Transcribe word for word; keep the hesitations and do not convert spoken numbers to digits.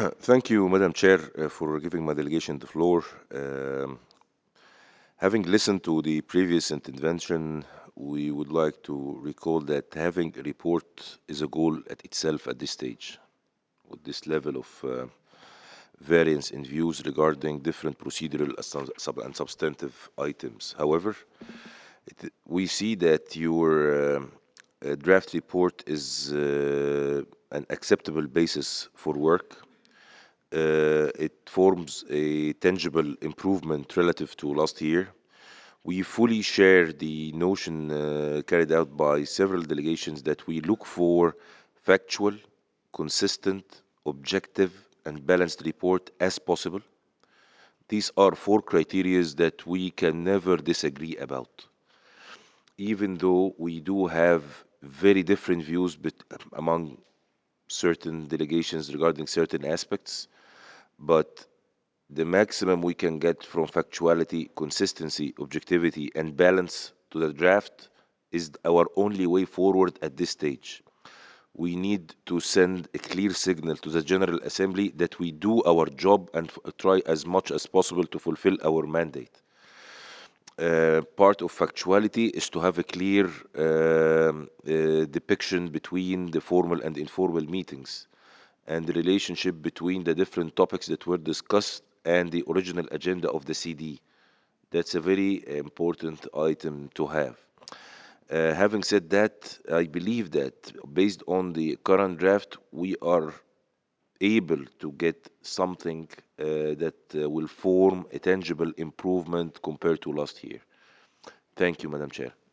Thank you, Madam Chair, uh, for giving my delegation the floor. Um, Having listened to the previous intervention, we would like to recall that having a report is a goal at itself at this stage, with this level of uh, variance in views regarding different procedural and sub- sub- and substantive items. However, it, we see that your um, uh, draft report is uh, an acceptable basis for work. Uh, it forms a tangible improvement relative to last year. We fully share the notion uh, carried out by several delegations that we look for factual, consistent, objective, and balanced report as possible. These are four criteria that we can never disagree about, even though we do have very different views bet- among certain delegations regarding certain aspects. But the maximum we can get from factuality, consistency, objectivity, and balance to the draft is our only way forward at this stage. We need to send a clear signal to the General Assembly that we do our job and f- try as much as possible to fulfill our mandate. Uh, part of factuality is to have a clear um, uh, depiction between the formal and informal meetings and the relationship between the different topics that were discussed and the original agenda of the C D. That's a very important item to have. Uh, having said that, I believe that based on the current draft, we are able to get something uh, that uh, will form a tangible improvement compared to last year. Thank you, Madam Chair.